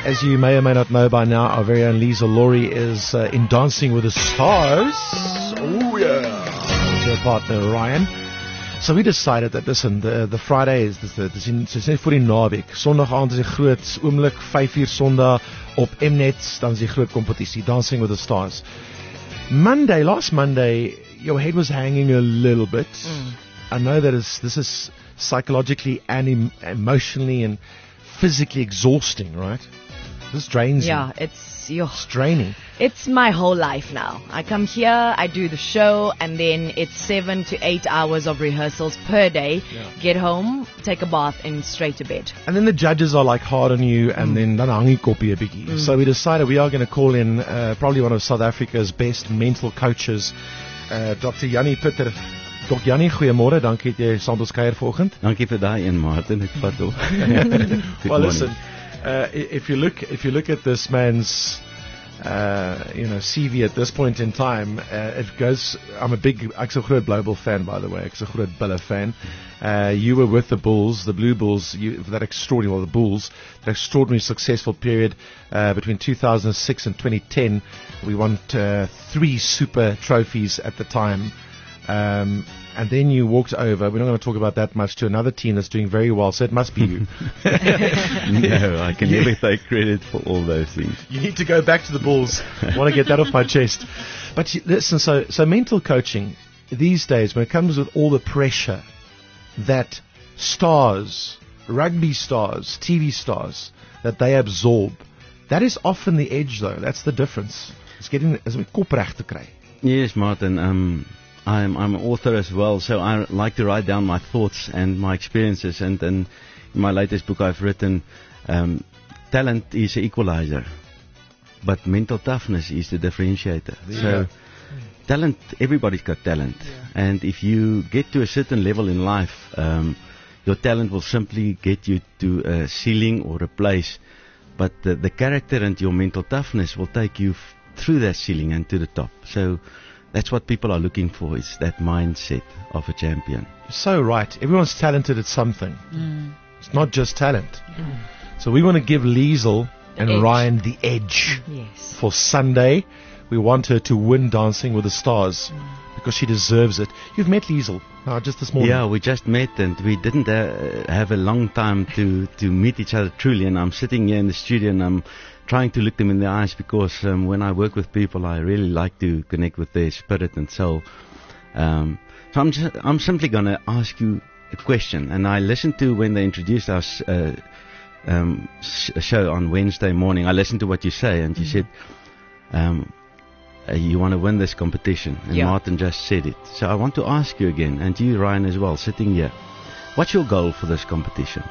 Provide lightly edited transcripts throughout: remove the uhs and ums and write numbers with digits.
As you may or may not know by now, our very own Liesl Laurie is in Dancing with the Stars. Oh yeah, with her partner Ryan. So we decided that, listen, the Friday is net voor die naweek. Sondag aand is die groot oomblik, 5 uur Sondag op Mnet, dan is die groot kompetisie, Dancing with the Stars. Last Monday, your head was hanging a little bit. I know that this is psychologically and emotionally and physically exhausting, right? This drains you. Yeah, it's draining. It's my whole life now. I come here, I do the show, and then it's 7 to 8 hours of rehearsals per day. Yeah. Get home, take a bath, and straight to bed. And then the judges are like hard on you, and then dan hang die koppie 'n bietjie. So we decided we are going to call in probably one of South Africa's best mental coaches, Dr. Jannie Pitter. Dr. Jannie, goeiemôre. Dankie dat jy saam met ons kuier vanoggend. Dankie vir daai een, Martin. Ek vat op. Well, listen. If you look at this man's CV at this point in time, it goes. Ek's 'n groot Global fan, by the way. Ek's 'n groot Bulle fan. You were with the Bulls, the Blue Bulls, that extraordinary successful period between 2006 and 2010. We won 3 super trophies at the time. And then you walked over, we're not going to talk about that much, to another team that's doing very well, so it must be you. No, I can never take credit for all those things. You need to go back to the Bulls. I want to get that off my chest. But listen, so mental coaching, these days, when it comes with all the pressure that stars, rugby stars, TV stars, that they absorb, that is often the edge though, that's the difference. It's getting om kop reg te kry. Yes, Martin, I'm an author as well, so I like to write down my thoughts and my experiences. And in my latest book I've written, talent is an equalizer, but mental toughness is the differentiator. Yeah. So talent, everybody's got talent. Yeah. And if you get to a certain level in life, your talent will simply get you to a ceiling or a place, but the character and your mental toughness will take you through that ceiling and to the top. So that's what people are looking for, is that mindset of a champion. You're so right. Everyone's talented at something. It's not just talent. So we want to give Liesl and Ryan the edge. Yes. For Sunday. We want her to win Dancing with the Stars because she deserves it. You've met Liesl just this morning. Yeah, we just met, and we didn't have a long time to meet each other truly. And I'm sitting here in the studio and I'm trying to look them in the eyes, because when I work with people, I really like to connect with their spirit and soul. So I'm simply going to ask you a question. And I listened to when they introduced our show on Wednesday morning. I listened to what you say, and you said you want to win this competition. And Martin just said it. So I want to ask you again, and you, Ryan, as well, sitting here. What's your goal for this competition?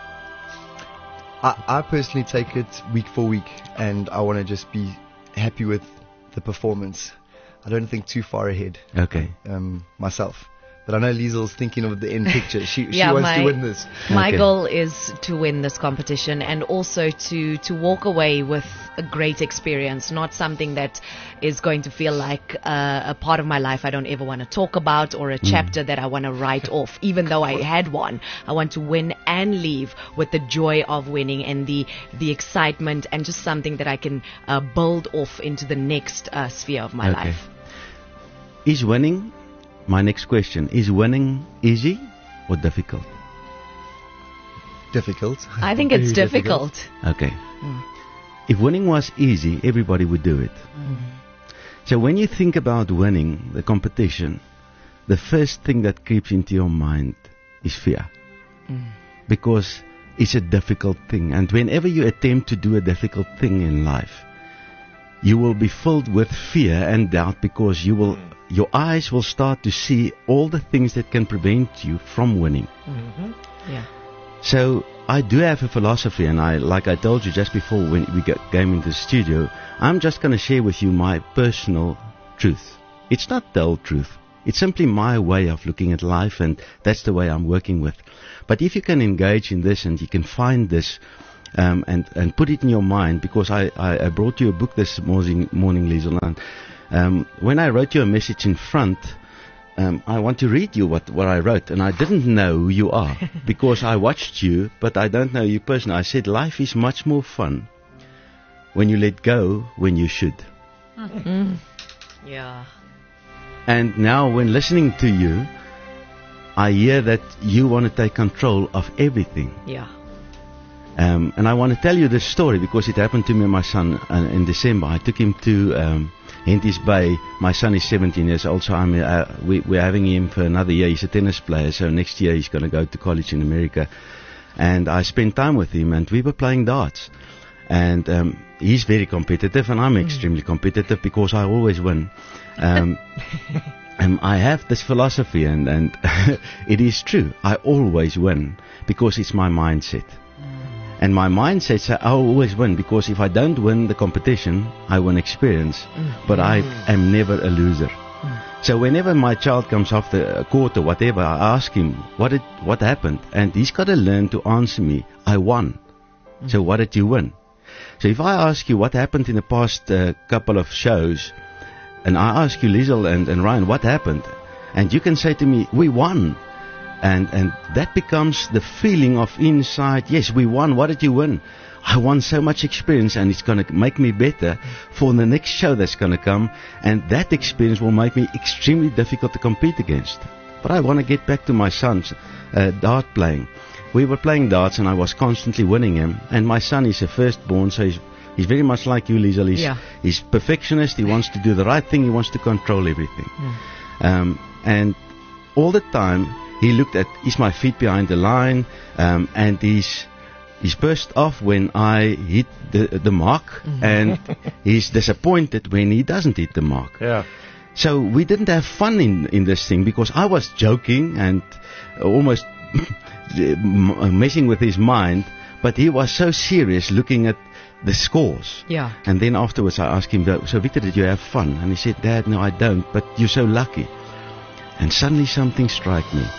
I personally take it week for week, and I want to just be happy with the performance. I don't think too far ahead. Okay. Myself. But I know Liesl's thinking of the end picture. She wants to win this. My goal is to win this competition, and also to walk away with a great experience, not something that is going to feel like a part of my life I don't ever want to talk about, or a chapter that I want to write off, even though I had one. I want to win and leave with the joy of winning and the excitement, and just something that I can build off into the next sphere of my life. Is winning... My next question, is winning easy or difficult? Difficult. I think it's difficult. Okay. If winning was easy, everybody would do it. So when you think about winning the competition, the first thing that creeps into your mind is fear. Because it's a difficult thing. And whenever you attempt to do a difficult thing in life, you will be filled with fear and doubt, because your eyes will start to see all the things that can prevent you from winning. Yeah. So I do have a philosophy, and like I told you just before when we came into the studio, I'm just going to share with you my personal truth. It's not the whole truth. It's simply my way of looking at life, and that's the way I'm working with. But if you can engage in this, and you can find this, and put it in your mind, because I brought you a book this morning, Liesl, and when I wrote you a message in front, I want to read you what I wrote, and I didn't know who you are because I watched you, but I don't know you personally. I said life is much more fun when you let go when you should. Yeah. And now when listening to you, I hear that you want to take control of everything. Yeah. And I want to tell you this story because it happened to me and my son in December. I took him to Henties Bay. My son is 17 years old, so we're having him for another year. He's a tennis player, so next year he's going to go to college in America. And I spent time with him, and we were playing darts. And he's very competitive, and I'm extremely competitive because I always win. I have this philosophy, and it is true. I always win because it's my mindset. And my mindset says I always win because if I don't win the competition, I win experience. But I am never a loser. So whenever my child comes off the court or whatever, I ask him, what happened? And he's got to learn to answer me, I won. So what did you win? So if I ask you what happened in the past couple of shows, and I ask you, Liesl and Ryan, what happened? And you can say to me, we won. And that becomes the feeling of inside, yes, we won. What did you win? I won so much experience, and it's going to make me better for the next show that's going to come. And that experience will make me extremely difficult to compete against. But I want to get back to my son's dart playing. We were playing darts, and I was constantly winning him. And my son is a firstborn, so he's very much like you, Liesl. He's perfectionist. He wants to do the right thing. He wants to control everything. And all the time, he looked at, is my feet behind the line? And he's burst off when I hit the mark, and he's disappointed when he doesn't hit the mark. Yeah. So we didn't have fun in this thing because I was joking and almost messing with his mind, but he was so serious looking at the scores. Yeah. And then afterwards I asked him, so Victor, did you have fun? And he said, Dad, no, I don't, but you're so lucky. And suddenly something struck me.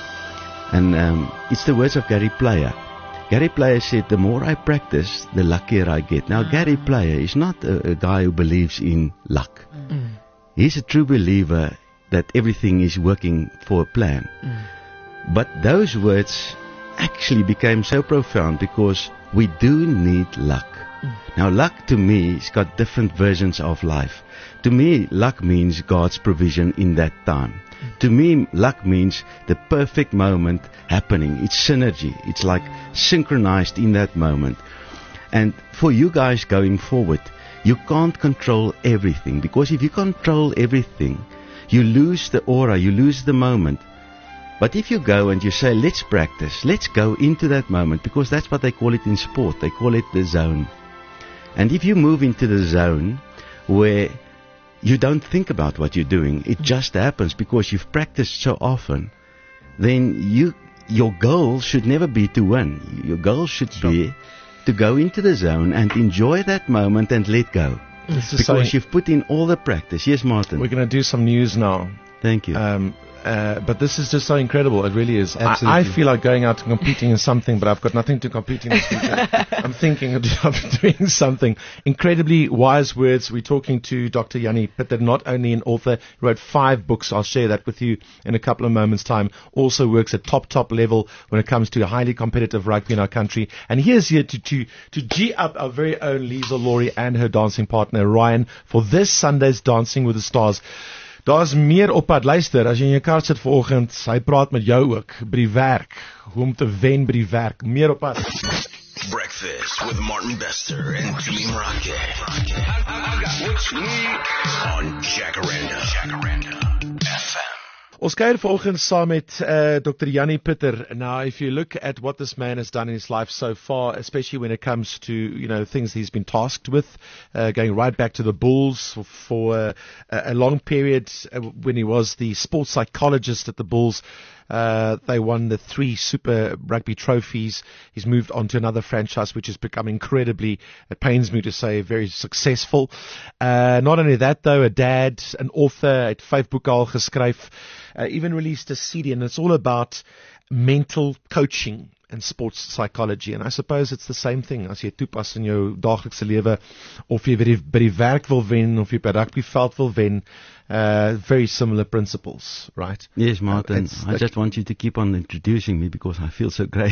And it's the words of Gary Player. Gary Player said, the more I practice, the luckier I get. Now, Gary Player is not a guy who believes in luck. He's a true believer that everything is working for a plan. But those words actually became so profound because we do need luck. Now, luck to me has got different versions of life. To me, luck means God's provision in that time. To me, luck means the perfect moment happening. It's synergy. It's like synchronized in that moment. And for you guys going forward, you can't control everything. Because if you control everything, you lose the aura, you lose the moment. But if you go and you say, let's practice, let's go into that moment, because that's what they call it in sport. They call it the zone. And if you move into the zone where you don't think about what you're doing, it just happens because you've practiced so often, then your goal should never be to win. Your goal should be to go into the zone and enjoy that moment and let go. Because you've put in all the practice. Yes, Martin? We're going to do some news now. Thank you. But this is just so incredible. It really is. I feel like going out and competing in something, but I've got nothing to compete in this weekend. I'm thinking of doing something. Incredibly wise words. We're talking to Dr. Jannie Pieter, not only an author, he wrote 5 books. I'll share that with you in a couple of moments' time. Also works at top level when it comes to highly competitive rugby in our country. And he is here to G up our very own Liesl Laurie and her dancing partner Ryan for this Sunday's Dancing with the Stars. Daar's meer op pad. Luister, as jy in jou kar sit vanoggend, hy praat met jou ook by die werk, hoe om te wen by die werk. Meer op pad. Breakfast with Martin Bester and Jimmy Marake. I got what you need on Jacaranda FM. Ons kuier vanoggend saam met Dr. Jannie Pieter. Now, if you look at what this man has done in his life so far, especially when it comes to, things he's been tasked with, going right back to the Bulls for a long period when he was the sports psychologist at the Bulls. They won the 3 Super Rugby trophies. He's moved on to another franchise, which has become incredibly, it pains me to say, very successful. Not only that, though, a dad, an author, het 5 boeke al geskryf, even released a CD, and it's all about mental coaching and sports psychology. And I suppose it's the same thing as jy toepas in jou daaglikse lewe, of jy by die werk wil wen, of jy by rugbyveld wil wen. Very similar principles, right? Yes, Martin. I just want you to keep on introducing me because I feel so great.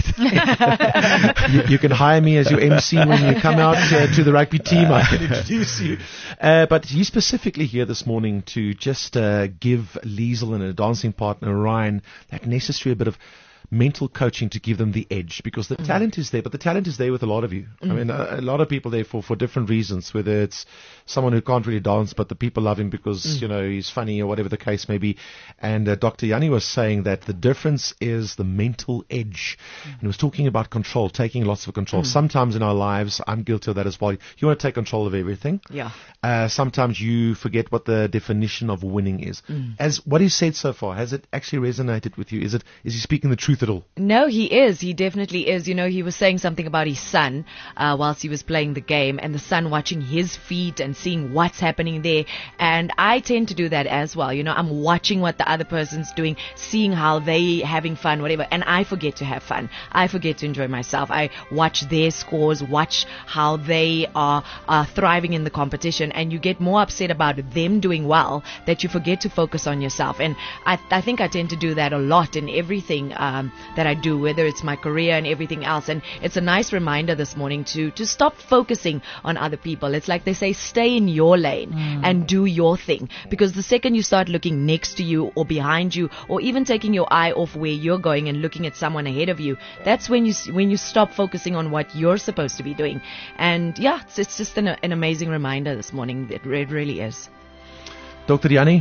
You can hire me as your MC when you come out to the rugby team. I can introduce you. But he's specifically here this morning to just give Liesl and her dancing partner Ryan that necessary bit of mental coaching to give them the edge, because the talent is there, but the talent is there with a lot of you. I mean, a lot of people there for different reasons, whether it's someone who can't really dance, but the people love him because, you know, he's funny or whatever the case may be. And Dr. Yanni was saying that the difference is the mental edge. And he was talking about control, taking lots of control. Sometimes in our lives, I'm guilty of that as well. You want to take control of everything. Yeah. Sometimes you forget what the definition of winning is. As what he said so far, has it actually resonated with you? Is he speaking the truth at all? No, he is. He definitely is. You know, he was saying something about his son whilst he was playing the game, and the son watching his feet and seeing what's happening there. And I tend to do that as well. You know, I'm watching what the other person's doing, seeing how they having fun, whatever. And I forget to have fun. I forget to enjoy myself. I watch their scores, watch how they are thriving in the competition, and you get more upset about them doing well that you forget to focus on yourself. And I think I tend to do that a lot in everything that I do, whether it's my career and everything else. And it's a nice reminder this morning to stop focusing on other people. It's like they say, stay in your lane and do your thing. Because the second you start looking next to you or behind you, or even taking your eye off where you're going and looking at someone ahead of you, that's when you stop focusing on what you're supposed to be doing. And yeah, it's just an amazing reminder this morning. It really is. Dr. Yanni,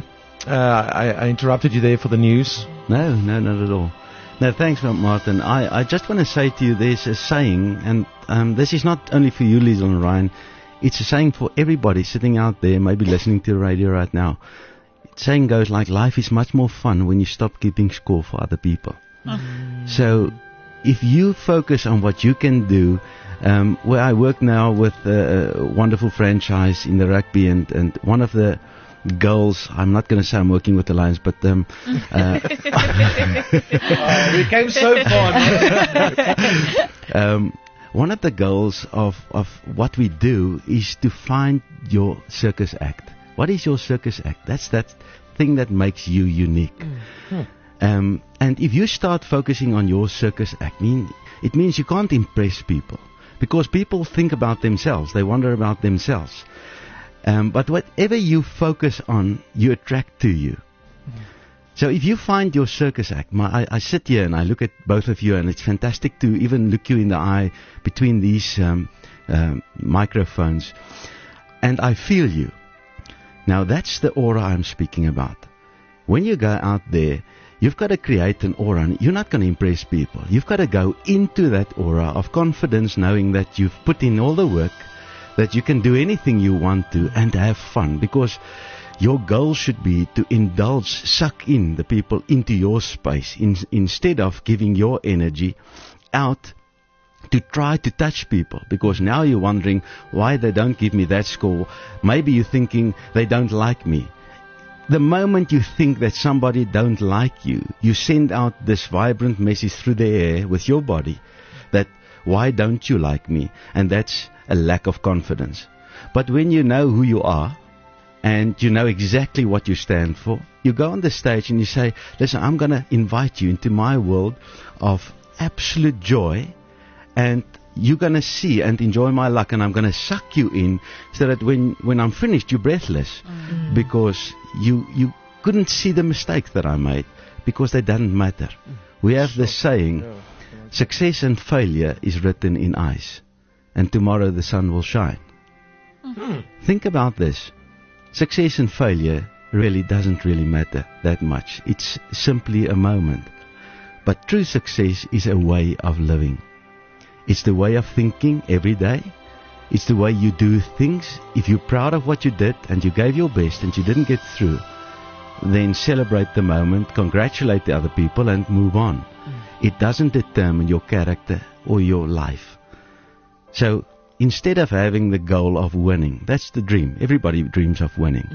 I interrupted you there for the news. No, not at all. No, thanks, Martin. I just want to say to you, there's a saying, and this is not only for you, Liesl and Ryan. It's a saying for everybody sitting out there, maybe listening to the radio right now. The saying goes like, life is much more fun when you stop keeping score for other people. So, if you focus on what you can do, where I work now with a wonderful franchise in the rugby, and one of the goals, I'm not going to say I'm working with the Lions, but we came so far. One of the goals of what we do is to find your circus act. What is your circus act? That's that thing that makes you unique. And if you start focusing on your circus act, it means you can't impress people, because people think about themselves. They wonder about themselves. But whatever you focus on, you attract to you. So if you find your circus act, I sit here and I look at both of you, and it's fantastic to even look you in the eye between these microphones, and I feel you. Now that's the aura I'm speaking about. When you go out there, you've got to create an aura, and you're not going to impress people. You've got to go into that aura of confidence, knowing that you've put in all the work, that you can do anything you want to and have fun, because your goal should be to indulge, suck in the people into your space instead of giving your energy out to try to touch people, because now you're wondering why they don't give me that score. Maybe you're thinking they don't like me. The moment you think that somebody don't like you, you send out this vibrant message through the air with your body that why don't you like me? And that's a lack of confidence. But when you know who you are and you know exactly what you stand for, you go on the stage and you say, listen, I'm going to invite you into my world of absolute joy, and you're going to see and enjoy my luck, and I'm going to suck you in so that when I'm finished, you're breathless, because you couldn't see the mistakes that I made, because they didn't matter. We have this saying, success and failure is written in ice, and tomorrow the sun will shine. Think about this. Success and failure really doesn't really matter that much. It's simply a moment. But true success is a way of living. It's the way of thinking every day. It's the way you do things. If you're proud of what you did and you gave your best and you didn't get through, then celebrate the moment, congratulate the other people, and move on. It doesn't determine your character or your life. So instead of having the goal of winning, that's the dream. Everybody dreams of winning.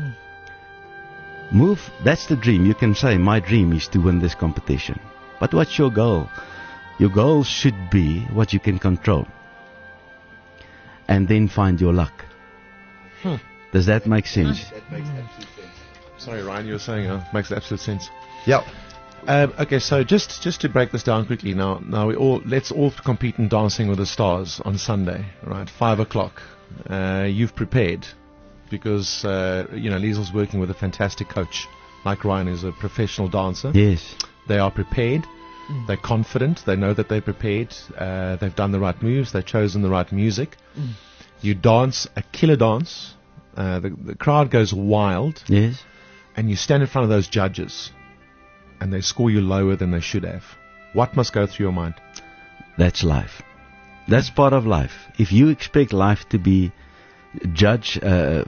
That's the dream. You can say, my dream is to win this competition. But what's your goal? Your goal should be what you can control. And then find your luck. Does that make sense? That makes absolute sense. Sorry, Ryan, you were saying makes absolute sense. Yeah. Okay, so just to break this down quickly, now let's all compete in Dancing with the Stars on Sunday, right? 5:00. You've prepared because Liesel's working with a fantastic coach, like Ryan is a professional dancer. Yes. They are prepared. They're confident. They know that they're prepared. They've done the right moves. They've chosen the right music. You dance a killer dance. The crowd goes wild, Yes. and you stand in front of those judges, and they score you lower than they should have. What must go through your mind? That's life. That's part of life. If you expect life to be judged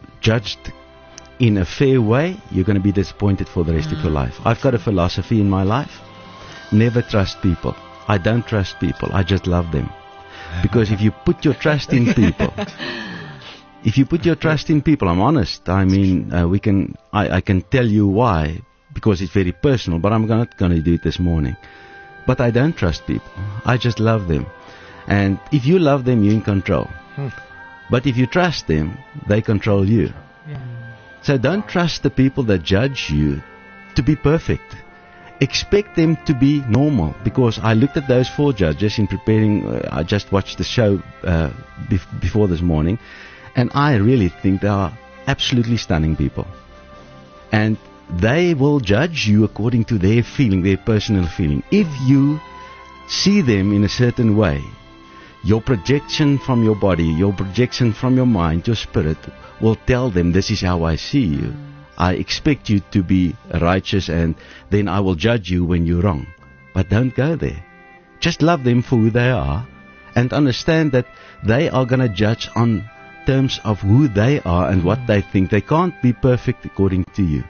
in a fair way, you're going to be disappointed for the rest of your life. I've got a philosophy in my life. Never trust people. I don't trust people. I just love them. Because if you put your trust in people, I'm honest. I mean, I can tell you why, because it's very personal, but I'm not going to do it this morning. But I don't trust people. I just love them. And if you love them, you're in control. But if you trust them, they control you. So don't trust the people that judge you to be perfect. Expect them to be normal, because I looked at those 4 judges in preparing. I just watched the show before this morning, and I really think they are absolutely stunning people. And they will judge you according to their feeling, their personal feeling. If you see them in a certain way, your projection from your body, your projection from your mind, your spirit will tell them, this is how I see you. I expect you to be righteous, and then I will judge you when you're wrong. But don't go there. Just love them for who they are, and understand that they are going to judge on terms of who they are and what they think. They can't be perfect according to you.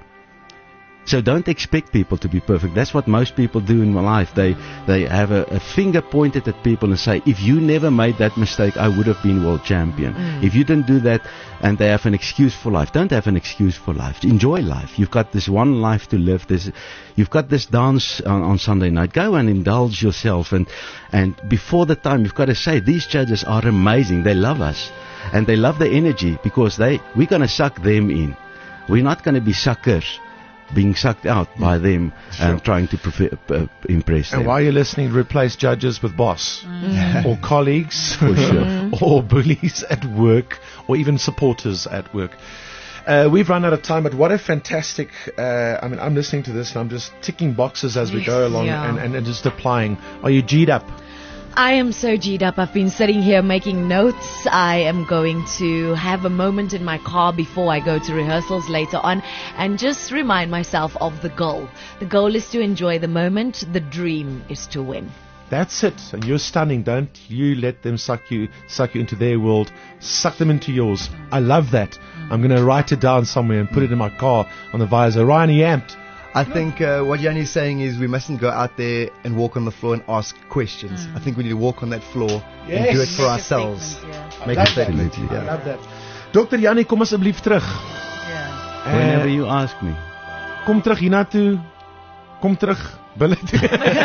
So don't expect people to be perfect. That's what most people do in my life. They have a finger pointed at people and say, if you never made that mistake, I would have been world champion. If you didn't do that, and they have an excuse for life. Don't have an excuse for life. Enjoy life. You've got this one life to live. You've got this dance on Sunday night. Go and indulge yourself. And before the time, you've got to say, these judges are amazing. They love us. And they love the energy, because we're going to suck them in. We're not going to be suckers, being sucked out by them and trying to impress them. And while you're listening, replace judges with boss or colleagues For sure. or bullies at work, or even supporters at work. We've run out of time, but what a fantastic... I'm listening to this and I'm just ticking boxes as we go along and just applying. Are you G'd up? I am so G'd up. I've been sitting here making notes. I am going to have a moment in my car before I go to rehearsals later on and just remind myself of the goal. The goal is to enjoy the moment. The dream is to win. That's it. And you're stunning. Don't you let them suck you into their world. Suck them into yours. I love that. I'm going to write it down somewhere and put it in my car on the visor. Ryan, are you amped? I think what Yanni's saying is we mustn't go out there and walk on the floor and ask questions. I think we need to walk on that floor and do it for ourselves. Make a statement. I love that. Dr. Jannie, kom asseblief terug. Whenever you ask me. Kom terug hiernatoe. Kom terug. Billy. I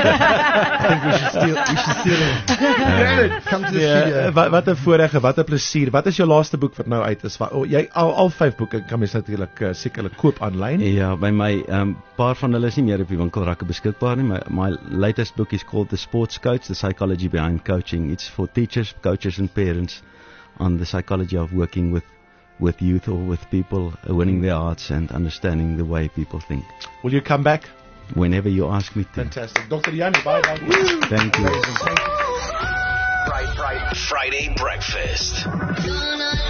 think we should steal him. Come to the studio. Wat 'n voorreg, wat 'n plesier. Wat is jou laaste boek wat nou uit is? Jy al 5 boeke kan mens natuurlik sekerlik koop aanlyn. Ja, by my paar van hulle is nie meer op die winkelrakke beskikbaar nie. My latest book is called The Sports Coach, The Psychology Behind Coaching. It's for teachers, coaches and parents on the psychology of working with youth or with people, winning their hearts and understanding the way people think. Will you come back? Whenever you ask me to. Fantastic. Dr. Jannie, bye. Thank you. Friday breakfast.